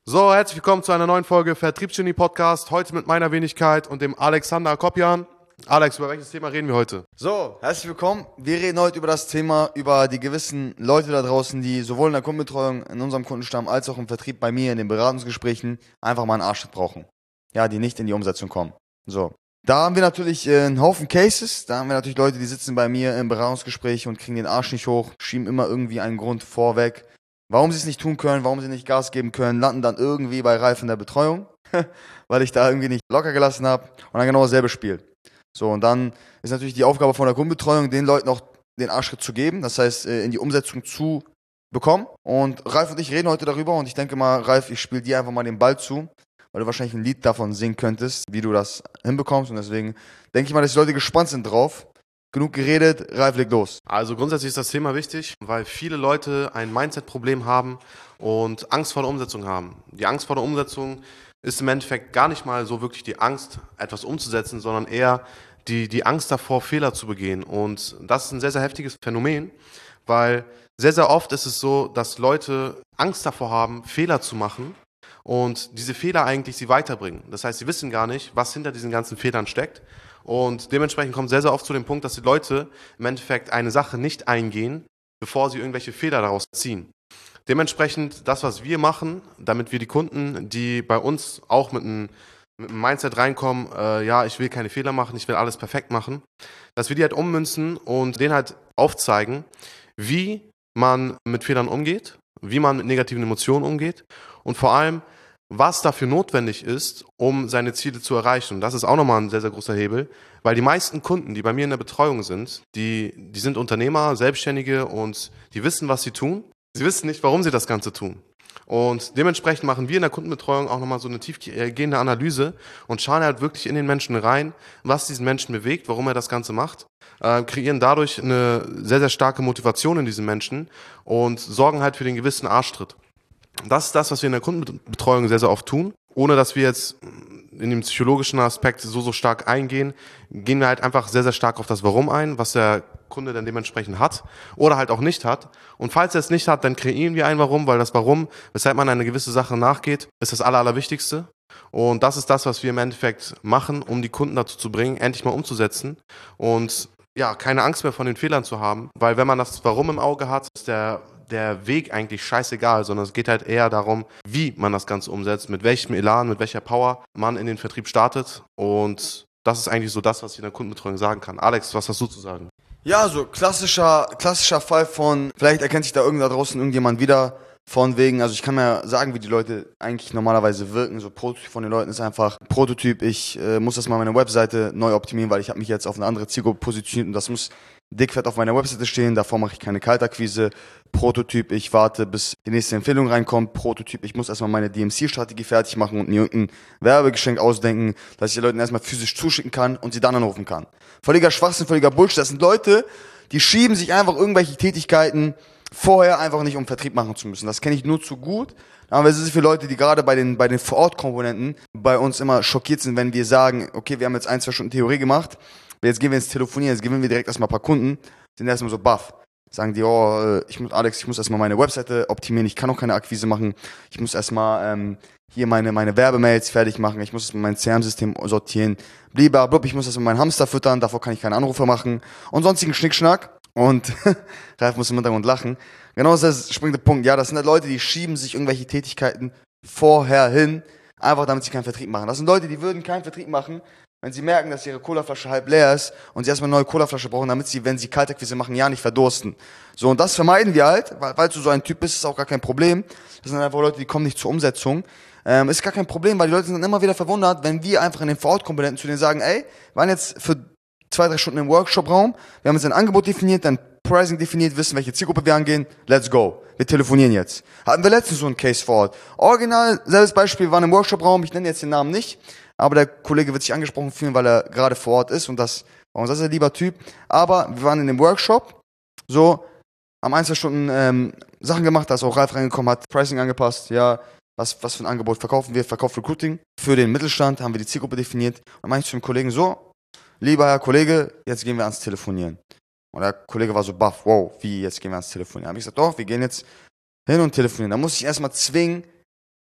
So, herzlich willkommen zu einer neuen Folge Vertriebsgenie Podcast. Heute mit meiner Wenigkeit und dem Alexander Akopjan. Alex, über welches Thema reden wir heute? So, herzlich willkommen. Wir reden heute über das Thema, über die gewissen Leute da draußen, die sowohl in der Kundenbetreuung, in unserem Kundenstamm, als auch im Vertrieb bei mir, in den Beratungsgesprächen, einfach mal einen Arschtritt brauchen. Ja, die nicht in die Umsetzung kommen. So. Da haben wir natürlich einen Haufen Cases. Da haben wir natürlich Leute, die sitzen bei mir im Beratungsgespräch und kriegen den Arsch nicht hoch, schieben immer irgendwie einen Grund vorweg, warum sie es nicht tun können, warum sie nicht Gas geben können, landen dann irgendwie bei Ralf in der Betreuung, weil ich da irgendwie nicht locker gelassen habe und dann genau dasselbe Spiel. So, und dann ist natürlich die Aufgabe von der Kundenbetreuung, den Leuten auch den Arschtritt zu geben, das heißt, in die Umsetzung zu bekommen. Und Ralf und ich reden heute darüber und ich denke mal, Ralf, ich spiele dir einfach mal den Ball zu, weil du wahrscheinlich ein Lied davon singen könntest, wie du das hinbekommst. Und deswegen denke ich mal, dass die Leute gespannt sind drauf. Genug geredet, Ralf, leg los. Also grundsätzlich ist das Thema wichtig, weil viele Leute ein Mindset-Problem haben und Angst vor der Umsetzung haben. Die Angst vor der Umsetzung ist im Endeffekt gar nicht mal so wirklich die Angst, etwas umzusetzen, sondern eher die Angst davor, Fehler zu begehen. Und das ist ein sehr, sehr heftiges Phänomen, weil sehr, sehr oft ist es so, dass Leute Angst davor haben, Fehler zu machen und diese Fehler eigentlich sie weiterbringen. Das heißt, sie wissen gar nicht, was hinter diesen ganzen Fehlern steckt. Und dementsprechend kommt sehr, sehr oft zu dem Punkt, dass die Leute im Endeffekt eine Sache nicht eingehen, bevor sie irgendwelche Fehler daraus ziehen. Dementsprechend das, was wir machen, damit wir die Kunden, die bei uns auch mit einem Mindset reinkommen, ja, ich will keine Fehler machen, ich will alles perfekt machen, dass wir die halt ummünzen und denen halt aufzeigen, wie man mit Fehlern umgeht, wie man mit negativen Emotionen umgeht und vor allem, was dafür notwendig ist, um seine Ziele zu erreichen. Und das ist auch nochmal ein sehr, sehr großer Hebel, weil die meisten Kunden, die bei mir in der Betreuung sind, die sind Unternehmer, Selbstständige und die wissen, was sie tun. Sie wissen nicht, warum sie das Ganze tun. Und dementsprechend machen wir in der Kundenbetreuung auch nochmal so eine tiefgehende Analyse und schauen halt wirklich in den Menschen rein, was diesen Menschen bewegt, warum er das Ganze macht, kreieren dadurch eine sehr, sehr starke Motivation in diesen Menschen und sorgen halt für den gewissen Arschtritt. Das ist das, was wir in der Kundenbetreuung sehr, sehr oft tun. Ohne dass wir jetzt in den psychologischen Aspekt so stark eingehen, gehen wir halt einfach sehr, sehr stark auf das Warum ein, was der Kunde dann dementsprechend hat oder halt auch nicht hat. Und falls er es nicht hat, dann kreieren wir ein Warum, weil das Warum, weshalb man eine gewisse Sache nachgeht, ist das Allerwichtigste. Und das ist das, was wir im Endeffekt machen, um die Kunden dazu zu bringen, endlich mal umzusetzen und ja, keine Angst mehr von den Fehlern zu haben. Weil wenn man das Warum im Auge hat, ist der Weg eigentlich scheißegal, sondern es geht halt eher darum, wie man das Ganze umsetzt, mit welchem Elan, mit welcher Power man in den Vertrieb startet. Und das ist eigentlich so das, was ich in der Kundenbetreuung sagen kann. Alex, was hast du zu sagen? Ja, so klassischer Fall von, vielleicht erkennt sich da da draußen irgendjemand wieder, von wegen, also ich kann mir sagen, wie die Leute eigentlich normalerweise wirken. So Prototyp von den Leuten ist einfach Prototyp, ich muss das mal meine Webseite neu optimieren, weil ich habe mich jetzt auf eine andere Zielgruppe positioniert und das muss dickfett auf meiner Webseite stehen, davor mache ich keine Kaltakquise. Prototyp, ich warte, bis die nächste Empfehlung reinkommt. Prototyp, ich muss erstmal meine DMC-Strategie fertig machen und mir irgendein Werbegeschenk ausdenken, dass ich den Leuten erstmal physisch zuschicken kann und sie dann anrufen kann. Völliger Schwachsinn, völliger Bullshit. Das sind Leute, die schieben sich einfach irgendwelche Tätigkeiten vorher einfach nicht, um Vertrieb machen zu müssen. Das kenne ich nur zu gut. Aber es sind viele Leute, die gerade bei den Vor-Ort-Komponenten bei uns immer schockiert sind, wenn wir sagen, okay, wir haben jetzt 1-2 Stunden Theorie gemacht, jetzt gehen wir ins Telefonieren, jetzt gewinnen wir direkt erstmal ein paar Kunden, sind erstmal so baff. Sagen die, oh, ich muss erstmal meine Webseite optimieren, ich kann auch keine Akquise machen, ich muss erstmal hier meine Werbemails fertig machen, ich muss mein CRM-System sortieren, blablabla, ich muss erstmal meinen Hamster füttern, davor kann ich keine Anrufe machen und sonstigen Schnickschnack. Und Ralf muss im Hintergrund lachen. Genau das ist der springende Punkt. Ja, das sind halt Leute, die schieben sich irgendwelche Tätigkeiten vorher hin, einfach damit sie keinen Vertrieb machen. Das sind Leute, die würden keinen Vertrieb machen, wenn sie merken, dass ihre Colaflasche halb leer ist und sie erstmal eine neue Colaflasche brauchen, damit sie, wenn sie Kaltakquise machen, ja nicht verdursten. So, und das vermeiden wir halt, weil du so ein Typ bist, ist auch gar kein Problem. Das sind einfach Leute, die kommen nicht zur Umsetzung. Ist gar kein Problem, weil die Leute sind dann immer wieder verwundert, wenn wir einfach in den Vor-Ort-Komponenten zu denen sagen, ey, wir waren jetzt für 2-3 Stunden im Workshop-Raum, wir haben jetzt ein Angebot definiert, dann Pricing definiert, wissen, welche Zielgruppe wir angehen, let's go. Wir telefonieren jetzt. Hatten wir letztens so einen Case vor Ort. Original, selbes Beispiel, wir waren im Workshop-Raum, ich nenne jetzt den Namen nicht, aber der Kollege wird sich angesprochen fühlen, weil er gerade vor Ort ist und das war unser sehr lieber Typ. Aber wir waren in dem Workshop, so, haben 1-2 Stunden Sachen gemacht, da ist auch Ralf reingekommen, hat Pricing angepasst, ja, was für ein Angebot verkaufen wir, verkauft Recruiting. Für den Mittelstand haben wir die Zielgruppe definiert. Und dann meinte ich zu dem Kollegen so, lieber Herr Kollege, jetzt gehen wir ans Telefonieren. Und der Kollege war so baff, wow, wie, jetzt gehen wir ans Telefonieren? Da habe ich gesagt, doch, wir gehen jetzt hin und telefonieren. Da muss ich erstmal zwingen,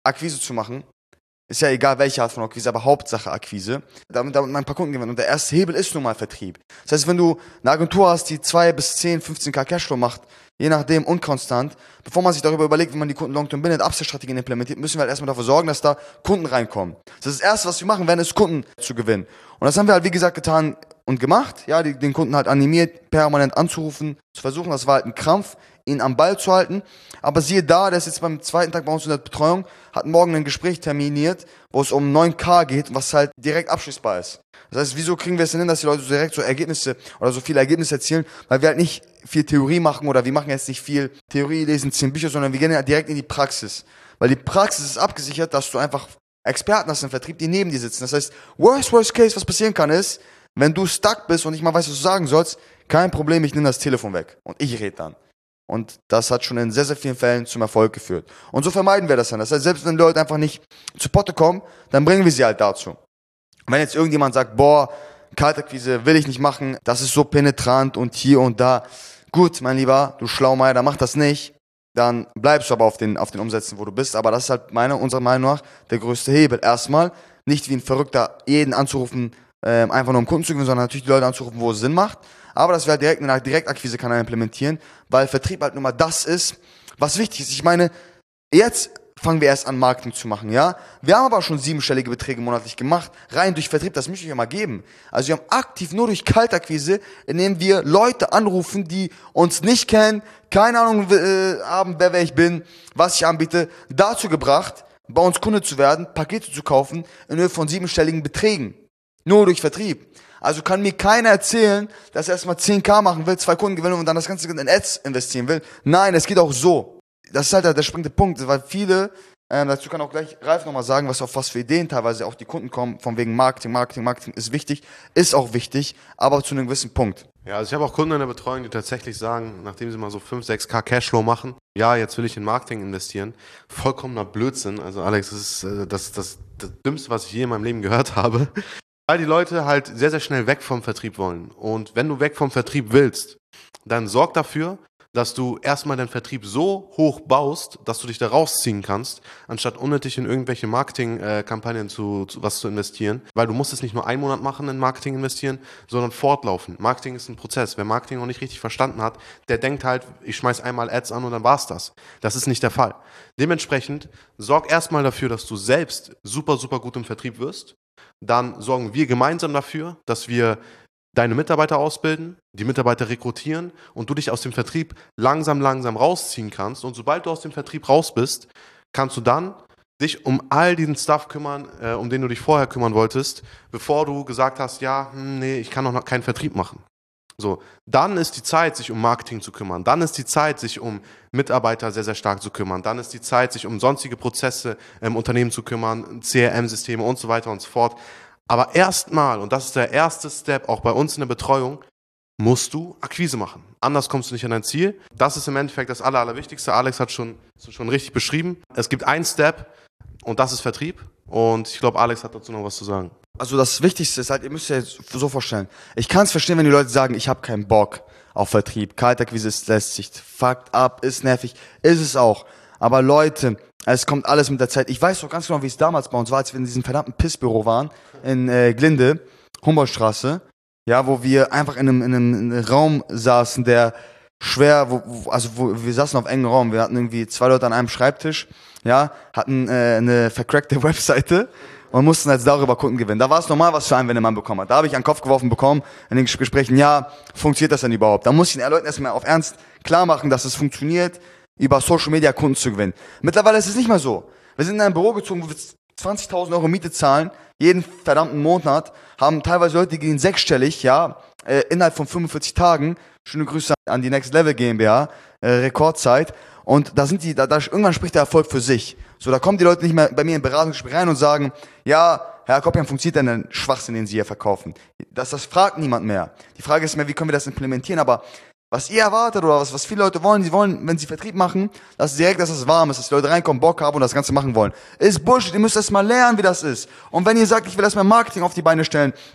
Akquise zu machen. Ist ja egal, welche Art von Akquise, aber Hauptsache Akquise. Damit man ein paar Kunden gewinnt. Und der erste Hebel ist nun mal Vertrieb. Das heißt, wenn du eine Agentur hast, die 2 bis 10, 15k Cashflow macht, je nachdem, unkonstant, bevor man sich darüber überlegt, wie man die Kunden long-term bindet, Upsell-Strategien implementiert, müssen wir halt erstmal dafür sorgen, dass da Kunden reinkommen. Das ist das Erste, was wir machen werden, ist Kunden zu gewinnen. Und das haben wir halt, wie gesagt, getan und gemacht. Ja, den Kunden halt animiert, permanent anzurufen, zu versuchen. Das war halt ein Krampf, ihn am Ball zu halten. Aber siehe da, der ist jetzt beim zweiten Tag bei uns in der Betreuung, hat morgen ein Gespräch terminiert, wo es um 9k geht, was halt direkt abschließbar ist. Das heißt, wieso kriegen wir es denn hin, dass die Leute so direkt so Ergebnisse oder so viele Ergebnisse erzielen? Weil wir halt nicht viel Theorie machen oder wir machen jetzt nicht viel Theorie, lesen 10 Bücher, sondern wir gehen halt direkt in die Praxis. Weil die Praxis ist abgesichert, dass du einfach Experten hast im Vertrieb, die neben dir sitzen. Das heißt, worst case, was passieren kann, ist, wenn du stuck bist und nicht mal weißt, was du sagen sollst, kein Problem, ich nehme das Telefon weg und ich rede dann. Und das hat schon in sehr, sehr vielen Fällen zum Erfolg geführt. Und so vermeiden wir das dann. Das heißt, selbst wenn Leute einfach nicht zu Potte kommen, dann bringen wir sie halt dazu. Wenn jetzt irgendjemand sagt, boah, Kaltakquise will ich nicht machen, das ist so penetrant und hier und da. Gut, mein Lieber, du Schlaumeier, mach das nicht. Dann bleibst du aber auf den Umsätzen, wo du bist. Aber das ist halt unserer Meinung nach der größte Hebel. Erstmal, nicht wie ein Verrückter jeden anzurufen, einfach nur um Kunden zu gewinnen, sondern natürlich die Leute anzurufen, wo es Sinn macht. Aber dass wir halt direkt einen Direktakquise-Kanal implementieren, weil Vertrieb halt nun mal das ist, was wichtig ist. Ich meine, jetzt fangen wir erst an, Marketing zu machen, ja? Wir haben aber schon 7-stellige Beträge monatlich gemacht, rein durch Vertrieb, das möchte ich euch mal geben. Also wir haben aktiv nur durch Kaltakquise, indem wir Leute anrufen, die uns nicht kennen, keine Ahnung haben, wer ich bin, was ich anbiete, dazu gebracht, bei uns Kunde zu werden, Pakete zu kaufen, in Höhe von 7-stelligen Beträgen. Nur durch Vertrieb. Also kann mir keiner erzählen, dass er erstmal 10k machen will, 2 Kunden gewinnen und dann das Ganze in Ads investieren will. Nein, es geht auch so. Das ist halt der springende Punkt, weil viele, dazu kann auch gleich Ralf nochmal sagen, auf was für Ideen teilweise auch die Kunden kommen, von wegen Marketing ist wichtig, ist auch wichtig, aber zu einem gewissen Punkt. Ja, also ich habe auch Kunden in der Betreuung, die tatsächlich sagen, nachdem sie mal so 5, 6k Cashflow machen, ja, jetzt will ich in Marketing investieren. Vollkommener Blödsinn. Also Alex, das ist das Dümmste, was ich je in meinem Leben gehört habe. Weil die Leute halt sehr, sehr schnell weg vom Vertrieb wollen. Und wenn du weg vom Vertrieb willst, dann sorg dafür, dass du erstmal deinen Vertrieb so hoch baust, dass du dich da rausziehen kannst, anstatt unnötig in irgendwelche Marketingkampagnen was zu investieren. Weil du musst es nicht nur einen Monat machen in Marketing investieren, sondern fortlaufend. Marketing ist ein Prozess. Wer Marketing noch nicht richtig verstanden hat, der denkt halt, ich schmeiß einmal Ads an und dann war's das. Das ist nicht der Fall. Dementsprechend sorg erstmal dafür, dass du selbst super, super gut im Vertrieb wirst. Dann sorgen wir gemeinsam dafür, dass wir deine Mitarbeiter ausbilden, die Mitarbeiter rekrutieren und du dich aus dem Vertrieb langsam rausziehen kannst. Und sobald du aus dem Vertrieb raus bist, kannst du dann dich um all diesen Stuff kümmern, um den du dich vorher kümmern wolltest, bevor du gesagt hast, ja, nee, ich kann noch keinen Vertrieb machen. So, dann ist die Zeit, sich um Marketing zu kümmern. Dann ist die Zeit, sich um Mitarbeiter sehr, sehr stark zu kümmern. Dann ist die Zeit, sich um sonstige Prozesse im Unternehmen zu kümmern, CRM-Systeme und so weiter und so fort. Aber erstmal, und das ist der erste Step, auch bei uns in der Betreuung, musst du Akquise machen. Anders kommst du nicht an dein Ziel. Das ist im Endeffekt das Allerwichtigste. Alex hat schon richtig beschrieben. Es gibt einen Step und das ist Vertrieb. Und ich glaube, Alex hat dazu noch was zu sagen. Also das Wichtigste ist halt, ihr müsst euch jetzt so vorstellen. Ich kann es verstehen, wenn die Leute sagen, ich habe keinen Bock auf Vertrieb. Kaltakquise ist lästig, fucked up, ist nervig, ist es auch. Aber Leute, es kommt alles mit der Zeit. Ich weiß doch ganz genau, wie es damals bei uns war, als wir in diesem verdammten Pissbüro waren, in Glinde, Humboldtstraße, ja, wo wir einfach in einem Raum saßen, der schwer, wir saßen auf engem Raum, wir hatten irgendwie 2 Leute an einem Schreibtisch, ja, hatten eine vercrackte Webseite und mussten jetzt darüber Kunden gewinnen. Da war es normal, was für einen, wenn der Mann bekommen hat. Da habe ich an den Kopf geworfen bekommen in den Gesprächen, ja, funktioniert das denn überhaupt? Da muss ich den Leuten erstmal auf Ernst klar machen, dass es funktioniert, über Social Media Kunden zu gewinnen. Mittlerweile ist es nicht mehr so. Wir sind in ein Büro gezogen, wo wir 20.000 Euro Miete zahlen, jeden verdammten Monat, haben teilweise Leute, die gehen 6-stellig, ja, innerhalb von 45 Tagen. Schöne Grüße an die Next Level GmbH, Rekordzeit. Und da sind irgendwann spricht der Erfolg für sich. So, da kommen die Leute nicht mehr bei mir in Beratungsgespräch rein und sagen, ja, Herr Koppian, funktioniert denn der Schwachsinn, den Sie hier verkaufen? Das fragt niemand mehr. Die Frage ist mehr, wie können wir das implementieren? Aber was ihr erwartet oder was viele Leute wollen, sie wollen, wenn sie Vertrieb machen, dass es warm ist, dass die Leute reinkommen, Bock haben und das Ganze machen wollen. Ist Bullshit, ihr müsst erst mal lernen, wie das ist. Und wenn ihr sagt, ich will erst mal Marketing auf die Beine stellen,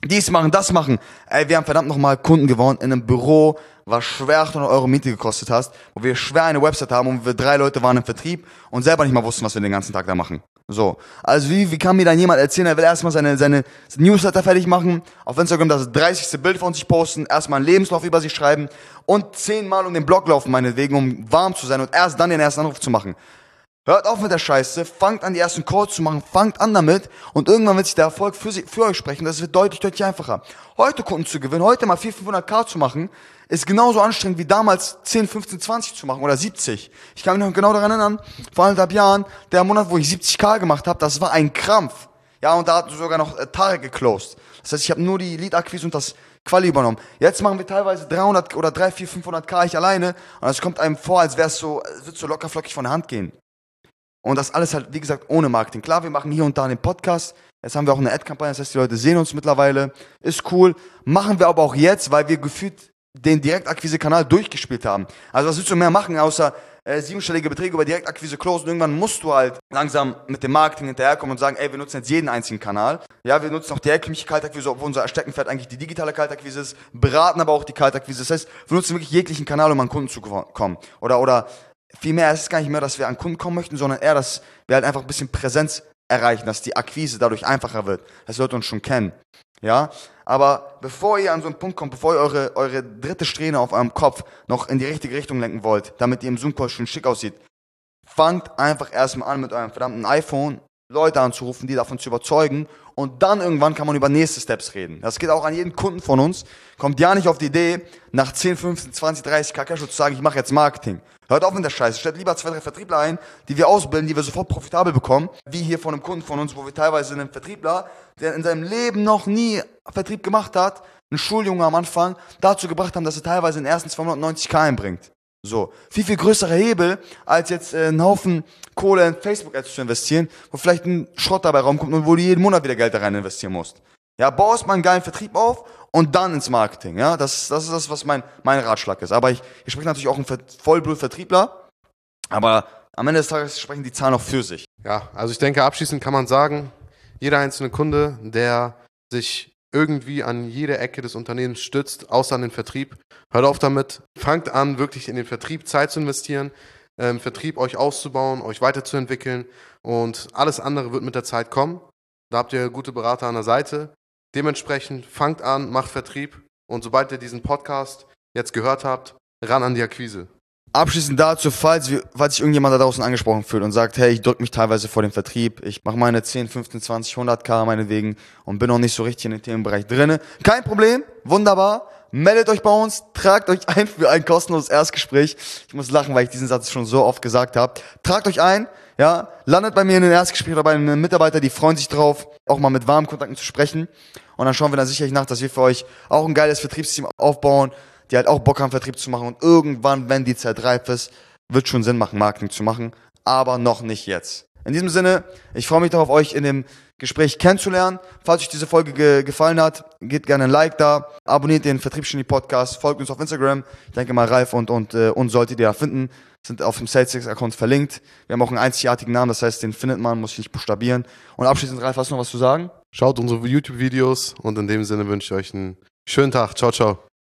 dies machen, das machen. Ey, wir haben verdammt nochmal Kunden gewonnen in einem Büro, was schwer 800 Euro Miete gekostet hast, wo wir schwer eine Website haben und wir 3 Leute waren im Vertrieb und selber nicht mal wussten, was wir den ganzen Tag da machen. So. Also wie kann mir dann jemand erzählen, er will erstmal seine Newsletter fertig machen, auf Instagram das 30. Bild von sich posten, erstmal einen Lebenslauf über sich schreiben und 10-mal um den Blog laufen meinetwegen, um warm zu sein und erst dann den ersten Anruf zu machen. Hört auf mit der Scheiße, fangt an die ersten Calls zu machen, fangt an damit und irgendwann wird sich der Erfolg für euch sprechen, das wird deutlich einfacher. Heute Kunden zu gewinnen, heute mal 400-500k zu machen, ist genauso anstrengend wie damals 10, 15, 20 zu machen oder 70. Ich kann mich noch genau daran erinnern, vor 1,5 Jahren, der Monat, wo ich 70k gemacht habe, das war ein Krampf. Ja, und da hat sogar noch Tarek geclosed. Das heißt, ich habe nur die Lead-Akquise und das Quali übernommen. Jetzt machen wir teilweise 300 oder 3, 4, 500k ich alleine und es kommt einem vor, als es wird so locker flockig von der Hand gehen. Und das alles halt, wie gesagt, ohne Marketing. Klar, wir machen hier und da einen Podcast. Jetzt haben wir auch eine Ad-Kampagne, das heißt, die Leute sehen uns mittlerweile. Ist cool. Machen wir aber auch jetzt, weil wir gefühlt den Direktakquise-Kanal durchgespielt haben. Also was willst du mehr machen, außer 7-stellige Beträge über Direktakquise closen? Irgendwann musst du halt langsam mit dem Marketing hinterherkommen und sagen, ey, wir nutzen jetzt jeden einzigen Kanal. Ja, wir nutzen auch die herkömmliche Kaltakquise, obwohl unser Steckenpferd eigentlich die digitale Kaltakquise ist, beraten aber auch die Kaltakquise. Das heißt, wir nutzen wirklich jeglichen Kanal, um an Kunden zu kommen. Oder vielmehr ist es gar nicht mehr, dass wir an Kunden kommen möchten, sondern eher, dass wir halt einfach ein bisschen Präsenz erreichen, dass die Akquise dadurch einfacher wird, dass die Leute uns schon kennen. Ja, aber bevor ihr an so einen Punkt kommt, bevor ihr eure dritte Strähne auf eurem Kopf noch in die richtige Richtung lenken wollt, damit ihr im Zoom-Call schon schick aussieht, fangt einfach erstmal an mit eurem verdammten iPhone, Leute anzurufen, die davon zu überzeugen und dann irgendwann kann man über nächste Steps reden. Das geht auch an jeden Kunden von uns. Kommt ja nicht auf die Idee, nach 10, 15, 20, 30 K Cashflow zu sagen, ich mache jetzt Marketing. Hört auf mit der Scheiße. Stellt lieber 2, 3 Vertriebler ein, die wir ausbilden, die wir sofort profitabel bekommen. Wie hier von einem Kunden von uns, wo wir teilweise einen Vertriebler, der in seinem Leben noch nie Vertrieb gemacht hat, einen Schuljunge am Anfang, dazu gebracht haben, dass er teilweise in den ersten 290k einbringt. So. Viel größerer Hebel, als jetzt einen Haufen Kohle in Facebook-Ads zu investieren, wo vielleicht ein Schrott dabei rumkommt und wo du jeden Monat wieder Geld da rein investieren musst. Ja, baue erstmal einen geilen Vertrieb auf und dann ins Marketing. Ja, das ist das, was mein Ratschlag ist. Aber ich spreche natürlich auch einen Vollblut-Vertriebler, aber am Ende des Tages sprechen die Zahlen auch für sich. Ja, also ich denke, abschließend kann man sagen, jeder einzelne Kunde, der sich irgendwie an jede Ecke des Unternehmens stützt, außer an den Vertrieb, hört auf damit, fangt an, wirklich in den Vertrieb Zeit zu investieren, Vertrieb euch auszubauen, euch weiterzuentwickeln und alles andere wird mit der Zeit kommen. Da habt ihr gute Berater an der Seite. Dementsprechend fangt an, macht Vertrieb und sobald ihr diesen Podcast jetzt gehört habt, ran an die Akquise. Abschließend dazu, falls sich irgendjemand da draußen angesprochen fühlt und sagt, hey, ich drücke mich teilweise vor dem Vertrieb, ich mache meine 10, 15, 20, 100k meinetwegen und bin noch nicht so richtig in den Themenbereich drinne. Kein Problem, wunderbar, meldet euch bei uns, tragt euch ein für ein kostenloses Erstgespräch. Ich muss lachen, weil ich diesen Satz schon so oft gesagt habe. Tragt euch ein, ja, landet bei mir in einem Erstgespräch oder bei einem Mitarbeiter, die freuen sich drauf, auch mal mit warmen Kontakten zu sprechen. Und dann schauen wir dann sicherlich nach, dass wir für euch auch ein geiles Vertriebsteam aufbauen, die halt auch Bock haben, Vertrieb zu machen. Und irgendwann, wenn die Zeit reif ist, wird schon Sinn machen, Marketing zu machen. Aber noch nicht jetzt. In diesem Sinne, ich freue mich darauf, euch in dem Gespräch kennenzulernen. Falls euch diese Folge gefallen hat, gebt gerne ein Like da, abonniert den Vertriebsgenie Podcast, folgt uns auf Instagram. Ich denke mal, Ralf und uns solltet ihr da finden. Sind auf dem SalesX-Account verlinkt. Wir haben auch einen einzigartigen Namen, das heißt, den findet man, muss ich nicht buchstabieren. Und abschließend, Ralf, hast du noch was zu sagen? Schaut unsere YouTube-Videos und in dem Sinne wünsche ich euch einen schönen Tag. Ciao, ciao.